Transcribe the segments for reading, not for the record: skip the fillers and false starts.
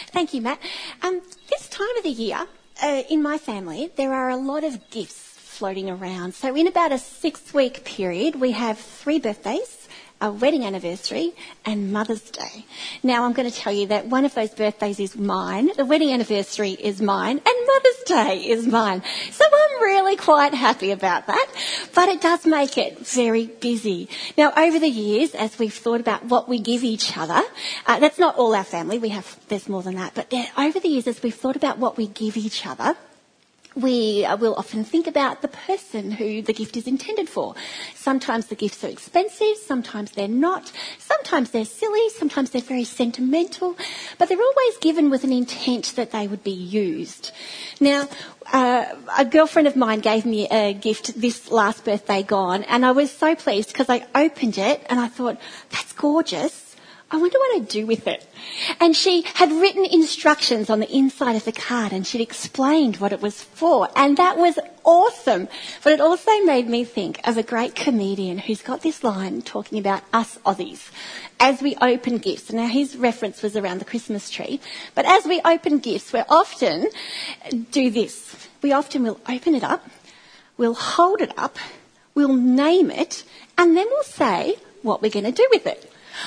Thank you, Matt. This time of the year, in my family, there are a lot of gifts floating around. So in about a 6-week period, we have 3 birthdays, a wedding anniversary and Mother's Day. Now I'm going to tell you that one of those birthdays is mine, the wedding anniversary is mine, and Mother's Day is mine. So I'm really quite happy about that, but it does make it very busy. Now over the years, as we've thought about what we give each other, that's not all our family, there's more than that, but over the years as we've thought about what we give each other, we will often think about the person who the gift is intended for. Sometimes the gifts are expensive, sometimes they're not, sometimes they're silly, sometimes they're very sentimental, but they're always given with an intent that they would be used. Now, a girlfriend of mine gave me a gift this last birthday gone, and I was so pleased because I opened it and I thought, that's gorgeous. I wonder what I'd do with it. And she had written instructions on the inside of the card and she'd explained what it was for. And that was awesome. But it also made me think of a great comedian who's got this line talking about us Aussies as we open gifts. Now his reference was around the Christmas tree. But as we open gifts, we often do this. We often will open it up, we'll hold it up, we'll name it, and then we'll say what we're going to do with it.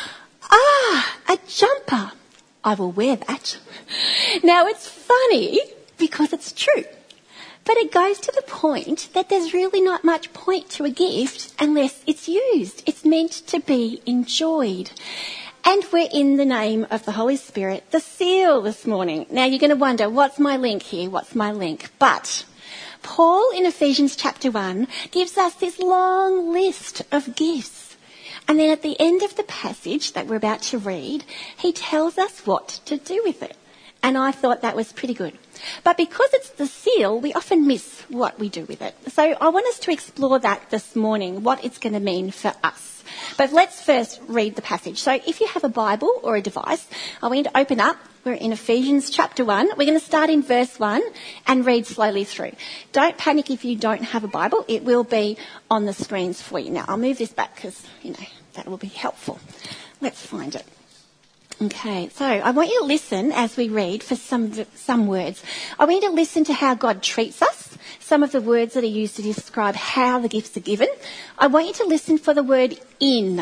A jumper. I will wear that. Now, it's funny because it's true. But it goes to the point that there's really not much point to a gift unless it's used. It's meant to be enjoyed. And we're in the name of the Holy Spirit, the seal this morning. Now, you're going to wonder, what's my link here? What's my link? But Paul in Ephesians chapter 1 gives us this long list of gifts. And then at the end of the passage that we're about to read, he tells us what to do with it. And I thought that was pretty good. But because it's the seal, we often miss what we do with it. So I want us to explore that this morning, what it's going to mean for us. But let's first read the passage. So if you have a Bible or a device, I want you to open up. We're in Ephesians chapter 1. We're going to start in verse 1 and read slowly through. Don't panic if you don't have a Bible. It will be on the screens for you. Now, I'll move this back because, that will be helpful. Let's find it. Okay, so I want you to listen as we read for some words. I want you to listen to how God treats us, some of the words that are used to describe how the gifts are given. I want you to listen for the word in,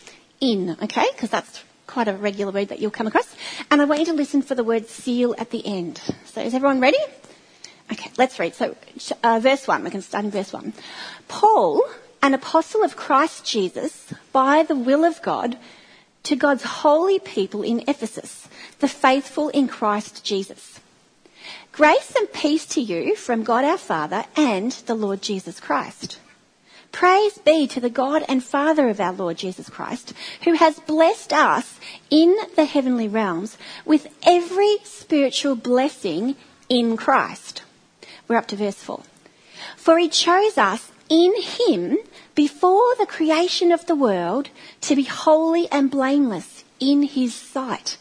okay, because that's quite a regular word that you'll come across. And I want you to listen for the word seal at the end. So is everyone ready? Okay, let's read. So verse 1, we're going to start in verse 1. Paul, an apostle of Christ Jesus, by the will of God, to God's holy people in Ephesus, the faithful in Christ Jesus. Grace and peace to you from God our Father and the Lord Jesus Christ. Praise be to the God and Father of our Lord Jesus Christ, who has blessed us in the heavenly realms with every spiritual blessing in Christ. We're up to verse 4. For he chose us in him before the creation of the world to be holy and blameless in his sight.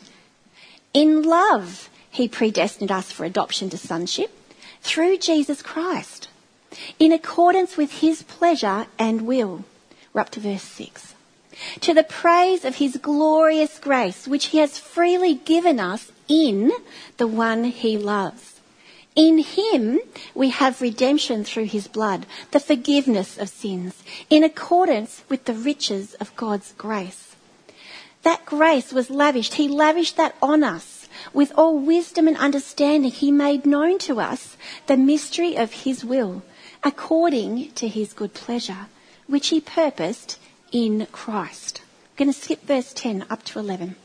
In love, he predestined us for adoption to sonship through Jesus Christ, in accordance with his pleasure and will. We're up to verse 6. To the praise of his glorious grace, which he has freely given us in the one he loves. In him we have redemption through his blood, the forgiveness of sins, in accordance with the riches of God's grace. That grace was lavished. He lavished that on us. With all wisdom and understanding, he made known to us the mystery of his will, according to his good pleasure, which he purposed in Christ. I'm going to skip verse 10 up to 11.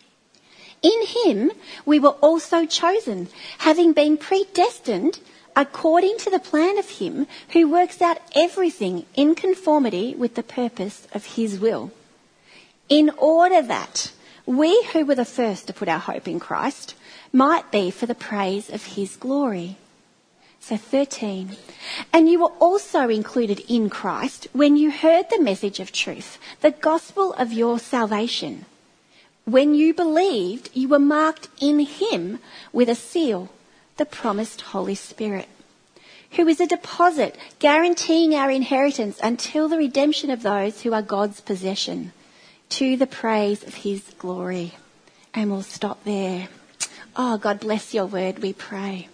In him we were also chosen, having been predestined according to the plan of him who works out everything in conformity with the purpose of his will, in order that we who were the first to put our hope in Christ might be for the praise of his glory. So 13. And you were also included in Christ when you heard the message of truth, the gospel of your salvation. When you believed, you were marked in him with a seal, the promised Holy Spirit, who is a deposit guaranteeing our inheritance until the redemption of those who are God's possession, to the praise of his glory. And we'll stop there. Oh, God bless your word, we pray.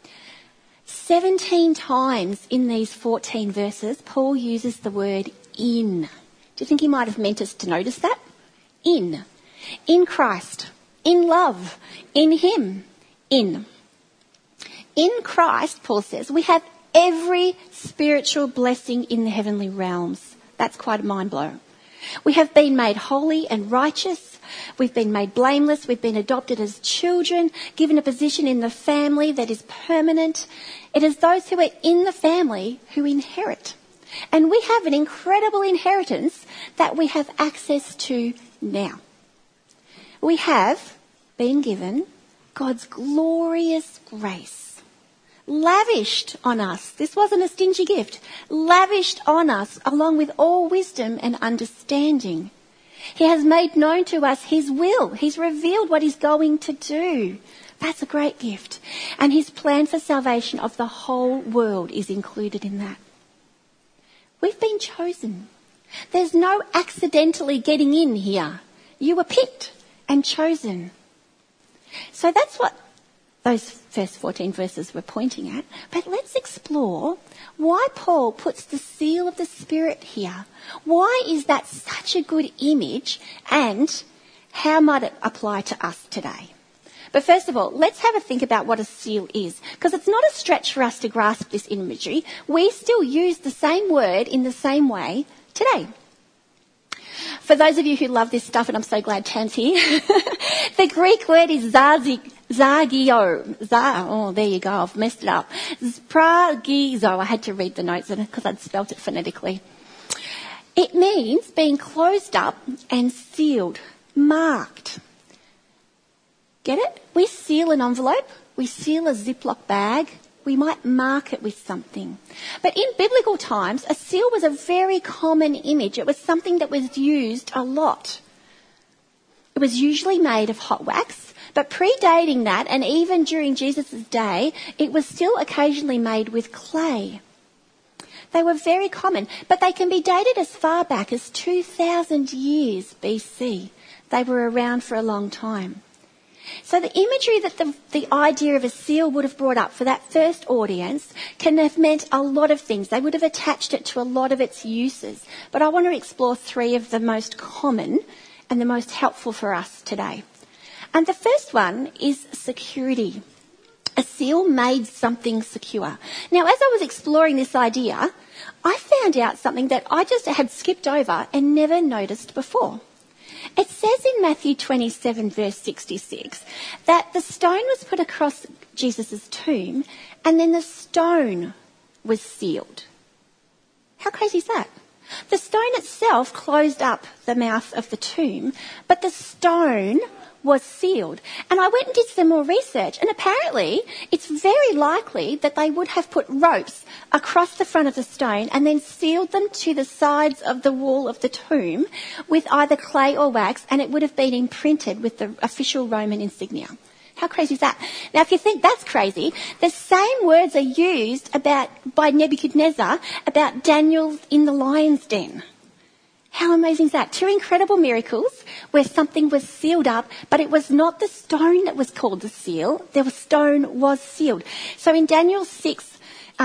17 times in these 14 verses, Paul uses the word in. Do you think he might have meant us to notice that? In. In Christ. In love. In him. In. In Christ, Paul says, we have every spiritual blessing in the heavenly realms. That's quite a mind blow. We have been made holy and righteous. We've been made blameless. We've been adopted as children, given a position in the family that is permanent. It is those who are in the family who inherit. And we have an incredible inheritance that we have access to now. We have been given God's glorious grace, lavished on us. This wasn't a stingy gift. Lavished on us along with all wisdom and understanding. He has made known to us his will. He's revealed what he's going to do. That's a great gift. And his plan for salvation of the whole world is included in that. We've been chosen. There's no accidentally getting in here. You were picked and chosen. So that's what those first 14 verses were pointing at. But let's explore why Paul puts the seal of the Spirit here. Why is that such a good image, and how might it apply to us today? But first of all, let's have a think about what a seal is, because it's not a stretch for us to grasp this imagery. We still use the same word in the same way today. For those of you who love this stuff, and I'm so glad Tam's here, the Greek word is zagio. Oh, there you go. I've messed it up. Spragizo. I had to read the notes because I'd spelt it phonetically. It means being closed up and sealed, marked. Get it? We seal an envelope. We seal a Ziploc bag. We might mark it with something. But in biblical times, a seal was a very common image. It was something that was used a lot. It was usually made of hot wax, but predating that, and even during Jesus' day, it was still occasionally made with clay. They were very common, but they can be dated as far back as 2,000 years BC. They were around for a long time. So the imagery that the idea of a seal would have brought up for that first audience can have meant a lot of things. They would have attached it to a lot of its uses. But I want to explore three of the most common and the most helpful for us today. And the first one is security. A seal made something secure. Now, as I was exploring this idea, I found out something that I just had skipped over and never noticed before. It says in Matthew 27 verse 66 that the stone was put across Jesus' tomb and then the stone was sealed. How crazy is that? The stone itself closed up the mouth of the tomb, but the stone was sealed. And I went and did some more research, and apparently it's very likely that they would have put ropes across the front of the stone and then sealed them to the sides of the wall of the tomb with either clay or wax, and it would have been imprinted with the official Roman insignia. How crazy is that? Now, if you think that's crazy, the same words are used by Nebuchadnezzar about Daniel in the lion's den. How amazing is that? Two incredible miracles where something was sealed up, but it was not the stone that was called the seal. The stone was sealed. So in Daniel 6,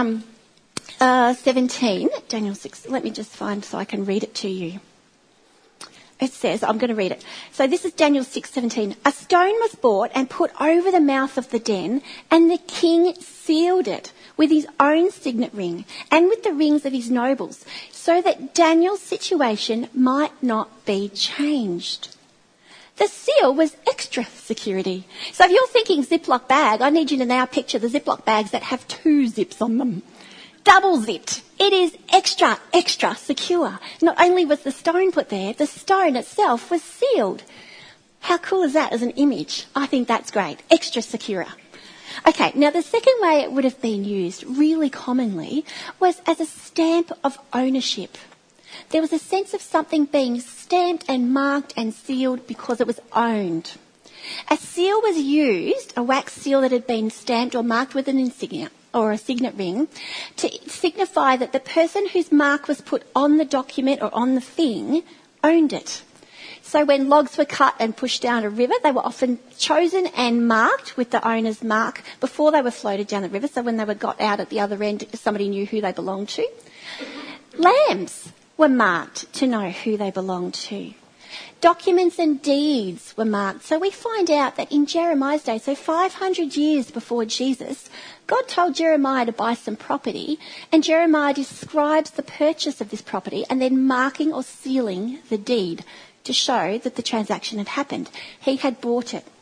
17, Daniel 6, let me just find so I can read it to you. It says, I'm going to read it. So this is Daniel 6:17. A stone was brought and put over the mouth of the den, and the king sealed it with his own signet ring and with the rings of his nobles, so that Daniel's situation might not be changed. The seal was extra security. So if you're thinking Ziploc bag, I need you to now picture the Ziploc bags that have 2 zips on them. Double zipped. It is extra, extra secure. Not only was the stone put there, the stone itself was sealed. How cool is that as an image? I think that's great. Extra secure. Okay, now the second way it would have been used really commonly was as a stamp of ownership. There was a sense of something being stamped and marked and sealed because it was owned. A seal was used, a wax seal that had been stamped or marked with an insignia or a signet ring, to signify that the person whose mark was put on the document or on the thing owned it. So when logs were cut and pushed down a river, they were often chosen and marked with the owner's mark before they were floated down the river. So when they were got out at the other end, somebody knew who they belonged to. Lambs were marked to know who they belonged to. Documents and deeds were marked. So we find out that in Jeremiah's day, so 500 years before Jesus, God told Jeremiah to buy some property, and Jeremiah describes the purchase of this property and then marking or sealing the deed to show that the transaction had happened. He had bought it.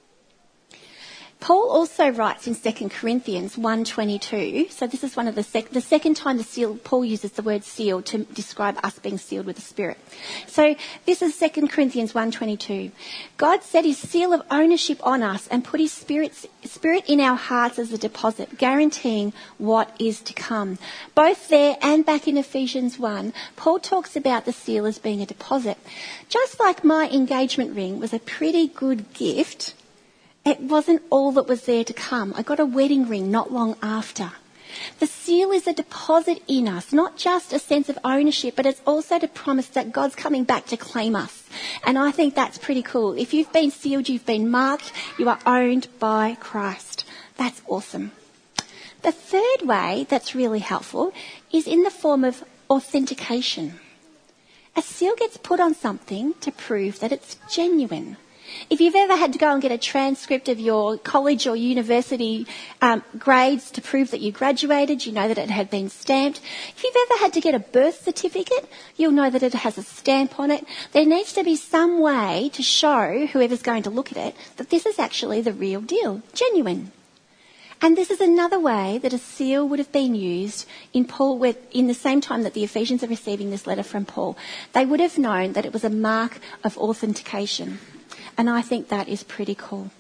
Paul also writes in 2 Corinthians 1:22, so this is one of the second time Paul uses the word seal to describe us being sealed with the Spirit. So this is 2 Corinthians 1:22. God set his seal of ownership on us and put his spirit in our hearts as a deposit, guaranteeing what is to come. Both there and back in Ephesians 1, Paul talks about the seal as being a deposit. Just like my engagement ring was a pretty good gift, it wasn't all that was there to come. I got a wedding ring not long after. The seal is a deposit in us, not just a sense of ownership, but it's also to promise that God's coming back to claim us. And I think that's pretty cool. If you've been sealed, you've been marked, you are owned by Christ. That's awesome. The third way that's really helpful is in the form of authentication. A seal gets put on something to prove that it's genuine. If you've ever had to go and get a transcript of your college or university grades to prove that you graduated, you know that it had been stamped. If you've ever had to get a birth certificate, you'll know that it has a stamp on it. There needs to be some way to show whoever's going to look at it that this is actually the real deal, genuine. And this is another way that a seal would have been used in the same time that the Ephesians are receiving this letter from Paul. They would have known that it was a mark of authentication. And I think that is pretty cool.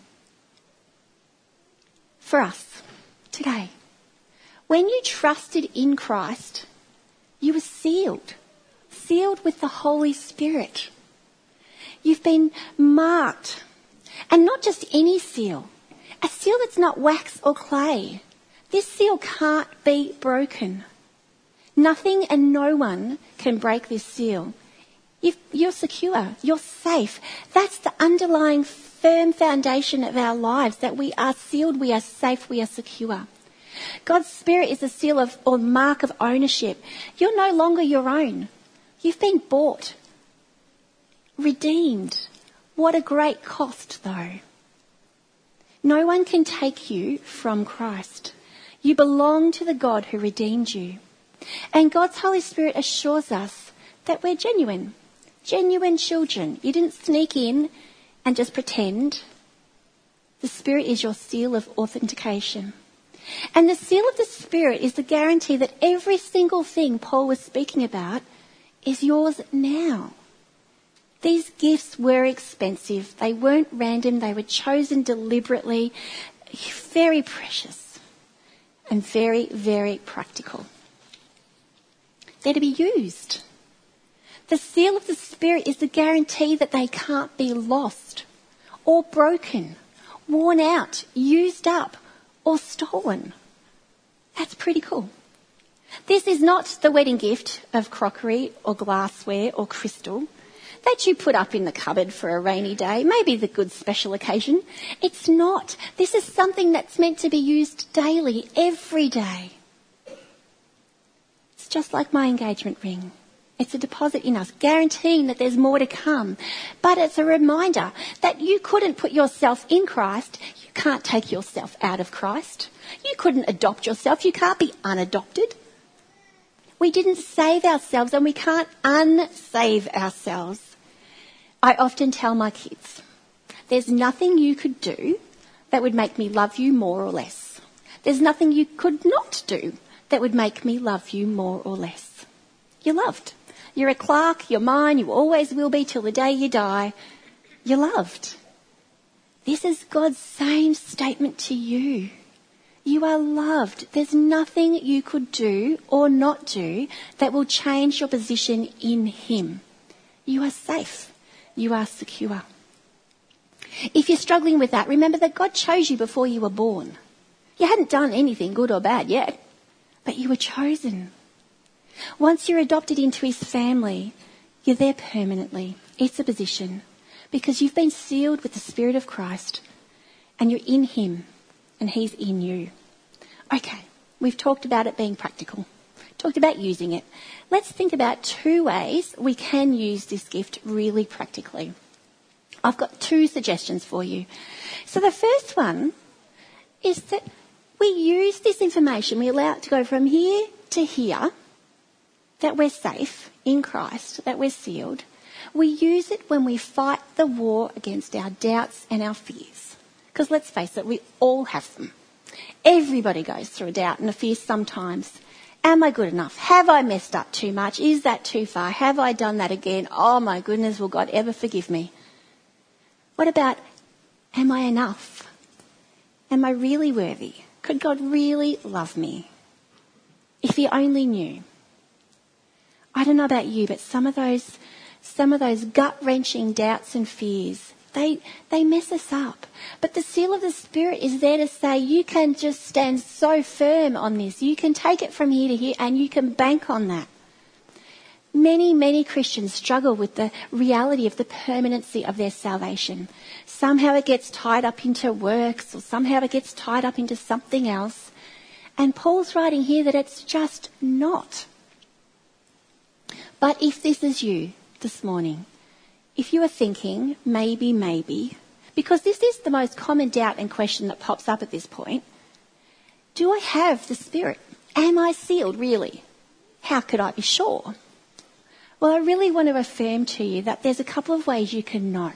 For us, today, when you trusted in Christ, you were sealed with the Holy Spirit. You've been marked, and not just any seal, a seal that's not wax or clay. This seal can't be broken. Nothing and no one can break this seal. You're secure, you're safe. That's the underlying firm foundation of our lives, that we are sealed, we are safe, we are secure. God's Spirit is a seal of or mark of ownership. You're no longer your own. You've been bought, redeemed. What a great cost, though. No one can take you from Christ. You belong to the God who redeemed you. And God's Holy Spirit assures us that we're genuine children. You didn't sneak in and just pretend. The Spirit is your seal of authentication. And the seal of the Spirit is the guarantee that every single thing Paul was speaking about is yours now. These gifts were expensive. They weren't random. They were chosen deliberately. Very precious and very, very practical. They're to be used. The seal of the Spirit is the guarantee that they can't be lost or broken, worn out, used up or stolen. That's pretty cool. This is not the wedding gift of crockery or glassware or crystal that you put up in the cupboard for a rainy day, maybe the good special occasion. It's not. This is something that's meant to be used daily, every day. It's just like my engagement ring. It's a deposit in us, guaranteeing that there's more to come. But it's a reminder that you couldn't put yourself in Christ. You can't take yourself out of Christ. You couldn't adopt yourself. You can't be unadopted. We didn't save ourselves, and we can't unsave ourselves. I often tell my kids, there's nothing you could do that would make me love you more or less. There's nothing you could not do that would make me love you more or less. You're loved. You're a Clark, you're mine, you always will be till the day you die. You're loved. This is God's same statement to you. You are loved. There's nothing you could do or not do that will change your position in Him. You are safe. You are secure. If you're struggling with that, remember that God chose you before you were born. You hadn't done anything good or bad yet, but you were chosen. Once you're adopted into His family, You're there permanently. It's a position because you've been sealed with the Spirit of Christ and you're in him and he's in you. Okay, we've talked about it being practical, talked about using it. Let's think about 2 ways we can use this gift really practically. I've got 2 suggestions for you. So the first one is that we use this information, we allow it to go from here to here, that we're safe in Christ, that we're sealed. We use it when we fight the war against our doubts and our fears. Because let's face it, we all have them. Everybody goes through a doubt and a fear sometimes. Am I good enough? Have I messed up too much? Is that too far? Have I done that again? Oh my goodness, will God ever forgive me? What about, am I enough? Am I really worthy? Could God really love me? If he only knew. I don't know about you, but some of those gut-wrenching doubts and fears, they mess us up. But the seal of the Spirit is there to say you can just stand so firm on this. You can take it from here to here and you can bank on that. Many Christians struggle with the reality of the permanency of their salvation. Somehow it gets tied up into works or somehow it gets tied up into something else. And Paul's writing here that it's just not. But if this is you this morning, if you are thinking, maybe, because this is the most common doubt and question that pops up at this point, do I have the Spirit? Am I sealed, really? How could I be sure? Well, I really want to affirm to you that there's a couple of ways you can know.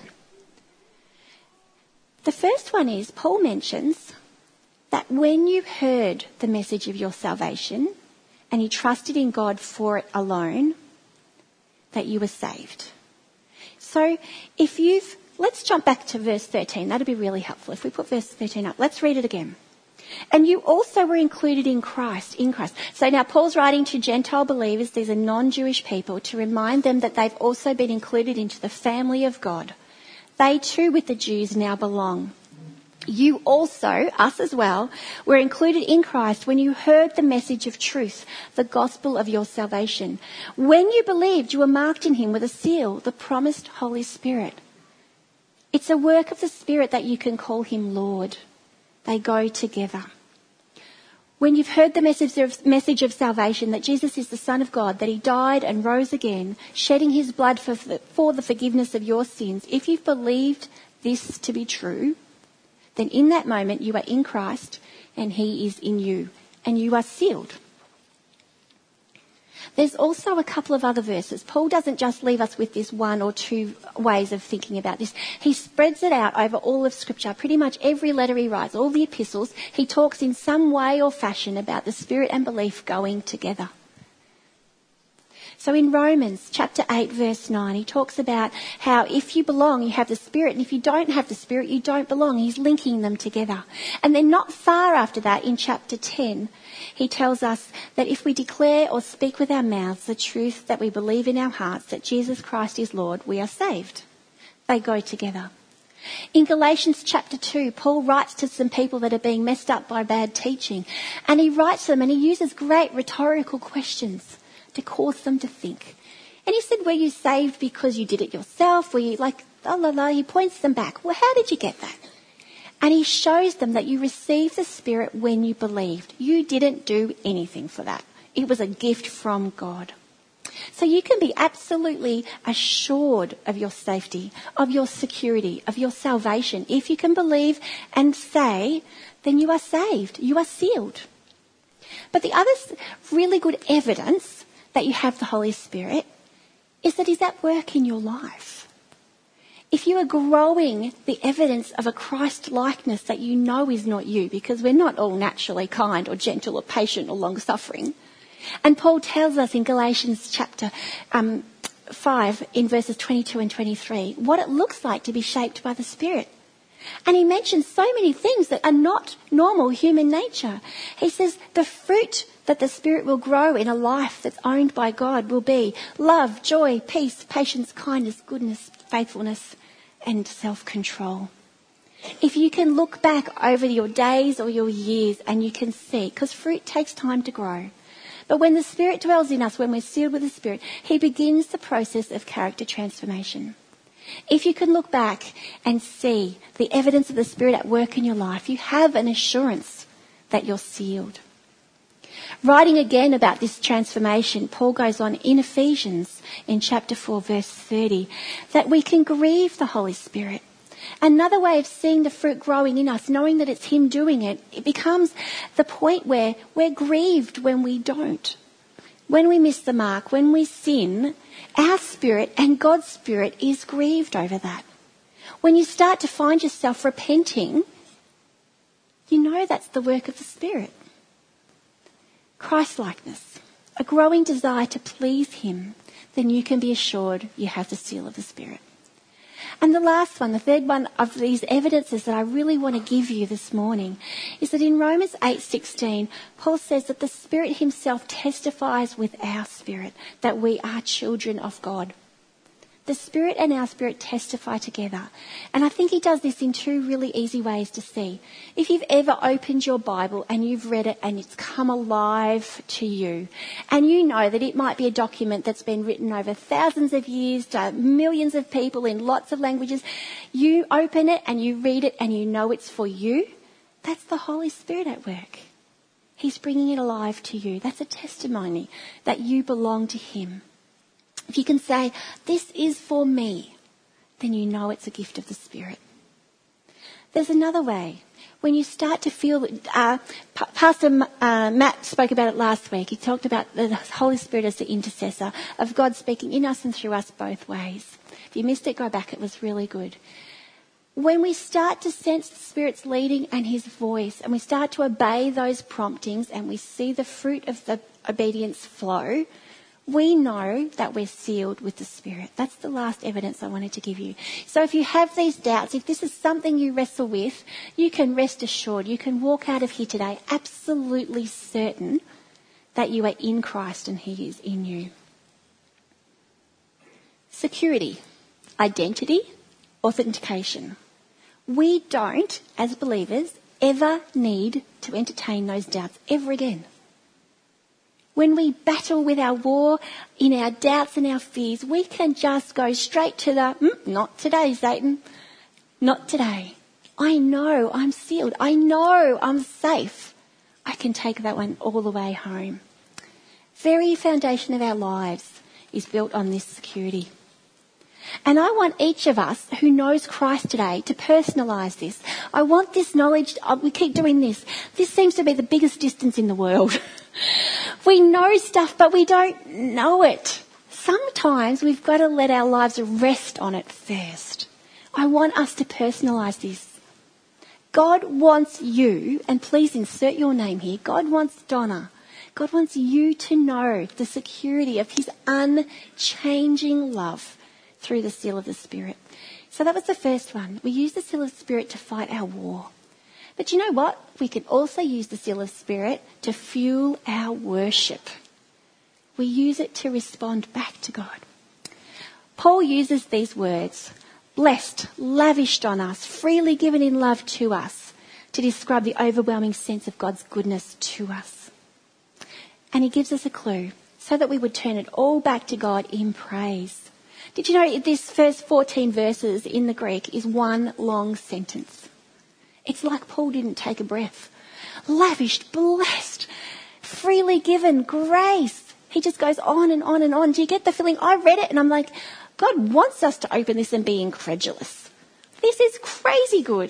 The first one is, Paul mentions that when you heard the message of your salvation and you trusted in God for it alone, that you were saved. So let's jump back to verse 13. That'd be really helpful. If we put verse 13 up, let's read it again. And you also were included in Christ. So now Paul's writing to Gentile believers, these are non-Jewish people, to remind them that they've also been included into the family of God. They too with the Jews now belong. You also, us as well, were included in Christ when you heard the message of truth, the gospel of your salvation. When you believed, you were marked in him with a seal, the promised Holy Spirit. It's a work of the Spirit that you can call him Lord. They go together. When you've heard the message of salvation, that Jesus is the Son of God, that he died and rose again, shedding his blood for the forgiveness of your sins, if you've believed this to be true, then in that moment you are in Christ and he is in you and you are sealed. There's also a couple of other verses. Paul doesn't just leave us with this 1 or 2 ways of thinking about this. He spreads it out over all of Scripture. Pretty much every letter he writes, all the epistles, he talks in some way or fashion about the Spirit and belief going together. So in Romans chapter 8 verse 9, he talks about how if you belong, you have the Spirit, and if you don't have the Spirit, you don't belong. He's linking them together. And then not far after that, in chapter 10, he tells us that if we declare or speak with our mouths the truth that we believe in our hearts, that Jesus Christ is Lord, we are saved. They go together. In Galatians chapter 2, Paul writes to some people that are being messed up by bad teaching. And he writes to them and he uses great rhetorical questions to cause them to think. And he said, were you saved because you did it yourself? Were you like, he points them back. Well, how did you get that? And he shows them that you received the Spirit when you believed. You didn't do anything for that. It was a gift from God. So you can be absolutely assured of your safety, of your security, of your salvation. If you can believe and say, then you are saved. You are sealed. But the other really good evidence that you have the Holy Spirit is that he's at work in your life. If you are growing the evidence of a Christ likeness that you know is not you, because we're not all naturally kind or gentle or patient or long-suffering. And Paul tells us in Galatians chapter 5 in verses 22 and 23 what it looks like to be shaped by the Spirit. And he mentions so many things that are not normal human nature. He says the fruit that the Spirit will grow in a life that's owned by God will be love, joy, peace, patience, kindness, goodness, faithfulness, and self-control. If you can look back over your days or your years and you can see, because fruit takes time to grow, But when the Spirit dwells in us, when we're sealed with the Spirit, he begins the process of character transformation. If you can look back and see the evidence of the Spirit at work in your life, you have an assurance that you're sealed. Writing again about this transformation, Paul goes on in Ephesians in chapter 4 verse 30 that we can grieve the Holy Spirit. Another way of seeing the fruit growing in us, knowing that it's him doing it, it becomes the point where we're grieved when we don't. When we miss the mark, when we sin, our spirit and God's Spirit is grieved over that. When you start to find yourself repenting, you know that's the work of the Spirit. Christ-likeness, a growing desire to please him, then you can be assured you have the seal of the Spirit. And the last one, the third one of these evidences that I really want to give you this morning is that in Romans 8:16, Paul says that the Spirit himself testifies with our spirit that we are children of God. The Spirit and our spirit testify together. And I think he does this in two really easy ways to see. If you've ever opened your Bible and you've read it and it's come alive to you, and you know that it might be a document that's been written over thousands of years to millions of people in lots of languages, you open it and you read it and you know it's for you, that's the Holy Spirit at work. He's bringing it alive to you. That's a testimony that you belong to him. If you can say, this is for me, then you know it's a gift of the Spirit. There's another way. When you start to feel, Pastor Matt spoke about it last week. He talked about the Holy Spirit as the intercessor of God speaking in us and through us both ways. If you missed it, go back. It was really good. When we start to sense the Spirit's leading and his voice, and we start to obey those promptings and we see the fruit of the obedience flow, we know that we're sealed with the Spirit. That's the last evidence I wanted to give you. So if you have these doubts, if this is something you wrestle with, you can rest assured. You can walk out of here today absolutely certain that you are in Christ and he is in you. Security, identity, authentication. We don't, as believers, ever need to entertain those doubts ever again. When we battle with our war in our doubts and our fears, we can just go straight to the, not today, Satan. Not today. I know I'm sealed. I know I'm safe. I can take that one all the way home. Very foundation of our lives is built on this security. And I want each of us who knows Christ today to personalise this. I want this knowledge. We keep doing this. This seems to be the biggest distance in the world. We know stuff, but we don't know it. Sometimes we've got to let our lives rest on it first. I want us to personalise this. God wants you, and please insert your name here. God wants Donna. God wants you to know the security of his unchanging love through the seal of the Spirit. So that was the first one. We use the seal of the Spirit to fight our war. But you know what? We can also use the seal of the Spirit to fuel our worship. We use it to respond back to God. Paul uses these words, blessed, lavished on us, freely given in love to us, to describe the overwhelming sense of God's goodness to us. And he gives us a clue so that we would turn it all back to God in praise. Did you know this first 14 verses in the Greek is one long sentence? It's like Paul didn't take a breath. Lavished, blessed, freely given, grace. He just goes on and on and on. Do you get the feeling? I read it and I'm like, God wants us to open this and be incredulous. This is crazy good.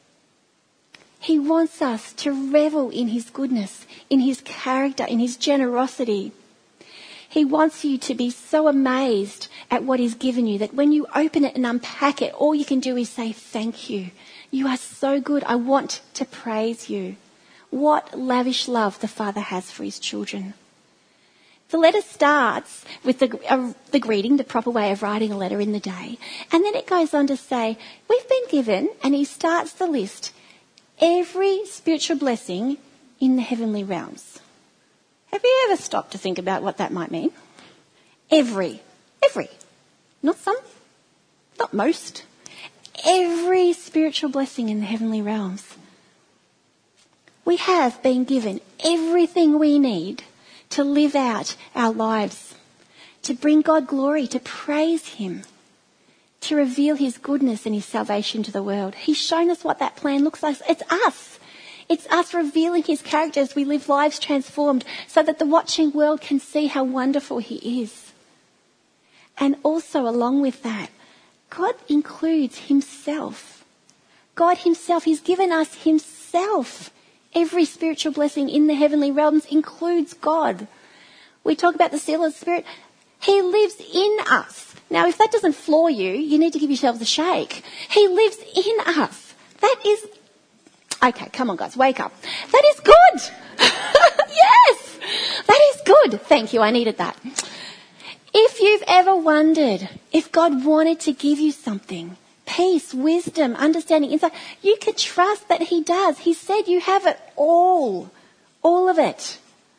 He wants us to revel in his goodness, in his character, in his generosity. He wants you to be so amazed at what he's given you that when you open it and unpack it, all you can do is say, thank you. You are so good. I want to praise you. What lavish love the Father has for his children. The letter starts with the greeting, the proper way of writing a letter in the day. And then it goes on to say, we've been given, and he starts the list, every spiritual blessing in the heavenly realms. Have you ever stopped to think about what that might mean? Every. Not some, not most. Every spiritual blessing in the heavenly realms. We have been given everything we need to live out our lives, to bring God glory, to praise him, to reveal his goodness and his salvation to the world. He's shown us what that plan looks like. It's us. It's us revealing his character as we live lives transformed so that the watching world can see how wonderful he is. And also along with that, God includes himself. God himself, he's given us himself. Every spiritual blessing in the heavenly realms includes God. We talk about the seal of the Spirit. He lives in us. Now, if that doesn't floor you, you need to give yourselves a shake. He lives in us. That is... Okay, come on guys, wake up. That is good. Yes, that is good. Thank you, I needed that. If you've ever wondered if God wanted to give you something, peace, wisdom, understanding, insight, you can trust that he does. He said you have it all of it.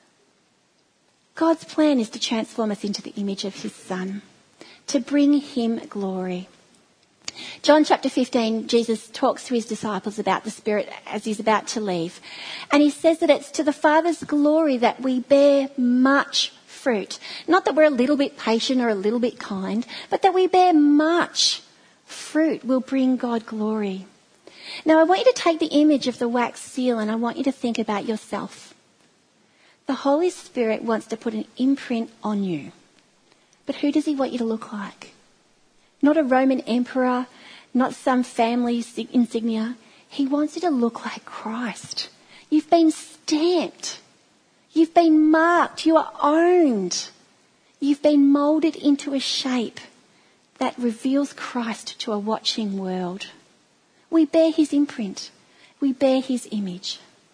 God's plan is to transform us into the image of his Son, to bring him glory. John chapter 15, Jesus talks to his disciples about the Spirit as he's about to leave. And he says that it's to the Father's glory that we bear much fruit. Not that we're a little bit patient or a little bit kind, but that we bear much fruit will bring God glory. Now I want you to take the image of the wax seal and I want you to think about yourself. The Holy Spirit wants to put an imprint on you. But who does he want you to look like? Not a Roman emperor, not some family insignia. He wants you to look like Christ. You've been stamped. You've been marked. You are owned. You've been moulded into a shape that reveals Christ to a watching world. We bear his imprint. We bear his image.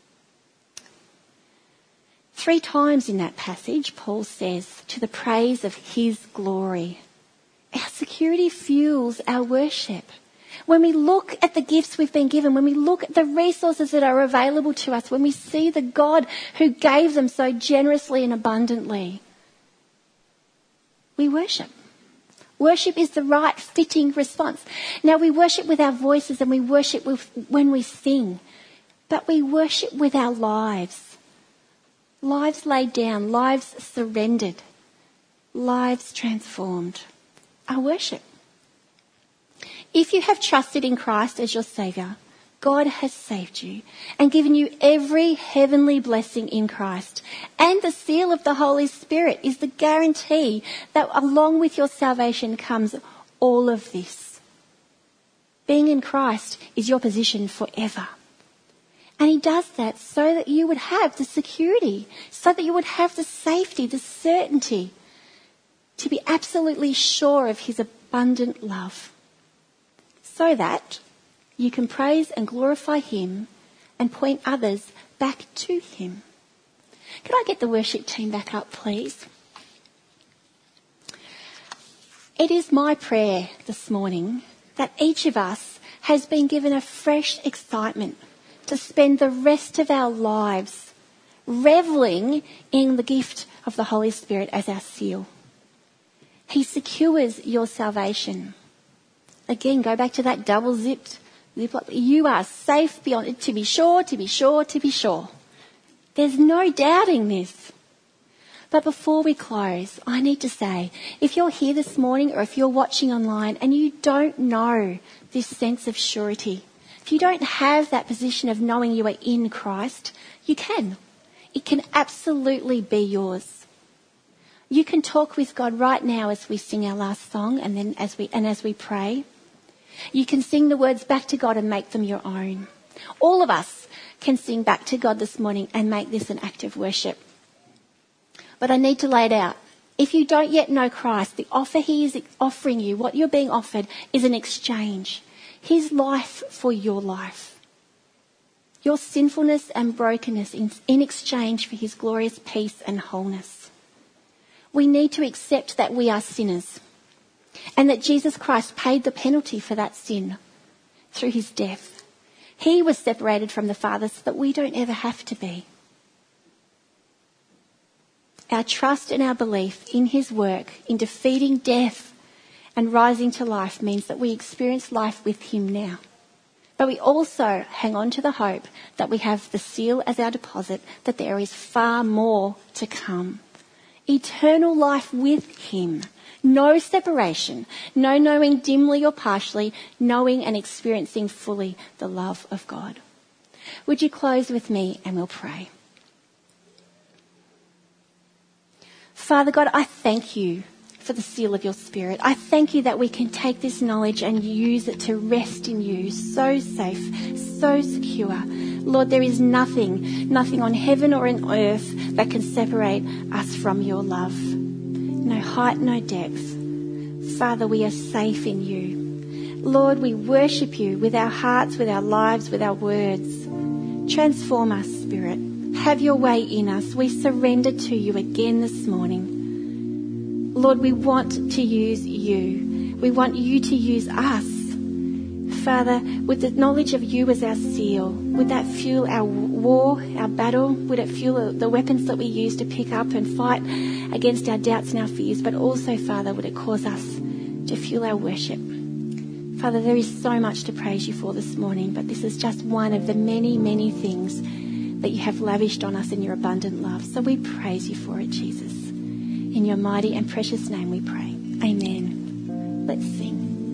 3 times in that passage, Paul says, to the praise of his glory. Our security fuels our worship. When we look at the gifts we've been given, when we look at the resources that are available to us, when we see the God who gave them so generously and abundantly, we worship. Worship is the right fitting response. Now we worship with our voices and we worship when we sing, but we worship with our lives. Lives laid down, lives surrendered, lives transformed. Our worship. If you have trusted in Christ as your Saviour, God has saved you and given you every heavenly blessing in Christ. And the seal of the Holy Spirit is the guarantee that along with your salvation comes all of this. Being in Christ is your position forever. And he does that so that you would have the security, so that you would have the safety, the certainty, to be absolutely sure of his abundant love, so that you can praise and glorify him and point others back to him. Could I get the worship team back up, please? It is my prayer this morning that each of us has been given a fresh excitement to spend the rest of our lives reveling in the gift of the Holy Spirit as our seal. He secures your salvation. Again, go back to that double-zipped ziplock. You are safe beyond it. To be sure, to be sure, to be sure. There's no doubting this. But before we close, I need to say, if you're here this morning or if you're watching online and you don't know this sense of surety, if you don't have that position of knowing you are in Christ, you can. It can absolutely be yours. You can talk with God right now as we sing our last song and then as we pray. You can sing the words back to God and make them your own. All of us can sing back to God this morning and make this an act of worship. But I need to lay it out. If you don't yet know Christ, the offer he is offering you, what you're being offered, is an exchange. His life for your life. Your sinfulness and brokenness in exchange for his glorious peace and wholeness. We need to accept that we are sinners and that Jesus Christ paid the penalty for that sin through his death. He was separated from the Father so that we don't ever have to be. Our trust and our belief in his work in defeating death and rising to life means that we experience life with him now. But we also hang on to the hope that we have the seal as our deposit, that there is far more to come. eternal life with him. No separation, no knowing dimly or partially, knowing and experiencing fully the love of God. Would you close with me and we'll pray. Father God, I thank you for the seal of your Spirit. I thank you that we can take this knowledge and use it to rest in you, so safe, so secure. Lord, there is nothing on heaven or in earth that can separate us from your love. No height, no depth. Father, we are safe in you. Lord, we worship you with our hearts, with our lives, with our words. Transform us, Spirit. Have your way in us. We surrender to you again this morning. Lord, we want to use you. We want you to use us. Father, with the knowledge of you as our seal, would that fuel our war, our battle? Would it fuel the weapons that we use to pick up and fight against our doubts and our fears? But also, Father, would it cause us to fuel our worship? Father, there is so much to praise you for this morning, but this is just one of the many, many things that you have lavished on us in your abundant love. So we praise you for it, Jesus. In your mighty and precious name we pray. Amen. Let's sing.